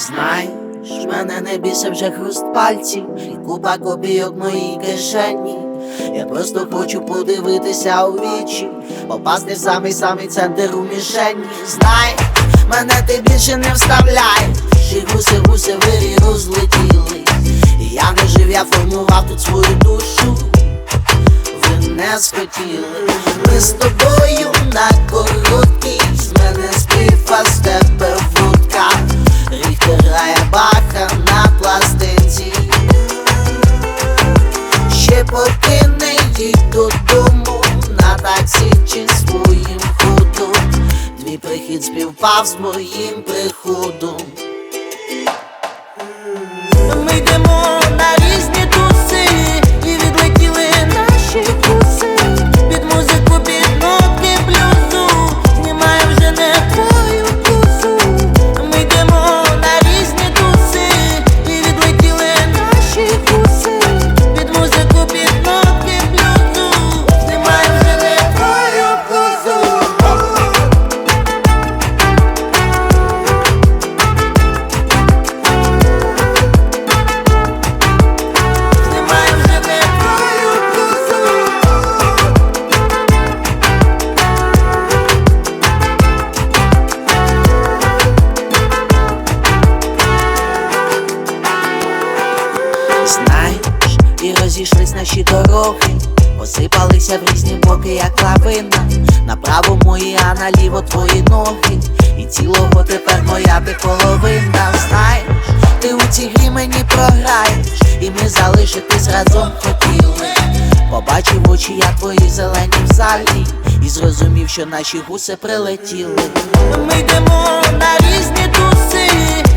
Знаєш, мене не бісить вже хруст пальців і купа копійок в моїй кишені. Я просто хочу подивитися у вічі, попасти в самий центр у мішені. Знай, мене ти більше не вставляєш, і гуси вирі розлетіли. І я не жив, я формував тут свою душу. Ви не схотіли. Ми з тобою на короткій, з мене спів, а з тебе вудка. Ріхтер грає Баха на пластинці. Ще поки не їдь додому, на таксі чи своїм ходом. Твій прихід співпав з моїм приходом. Ми йдемо на різні туси, і відлетіли наші вкуси. Під музику, під нотки блюзу, знімає вже не твою вкусу. Ми йдемо на різні туси, і відлетіли наші вкуси. Під музику, під нотки блюзу, знімає вже не твою вкусу. Знаєш, і розійшлись наші дороги, посипалися в різні боки, як лавина. Направо мої, а наліво твої ноги, і цілого тепер моя ти половина. Знаєш, ти у цій грі мені програєш, і ми залишитись разом хотіли. Побачив очі я твої зелені в залі, і зрозумів, що наші гуси прилетіли. Ми йдемо на різні туси,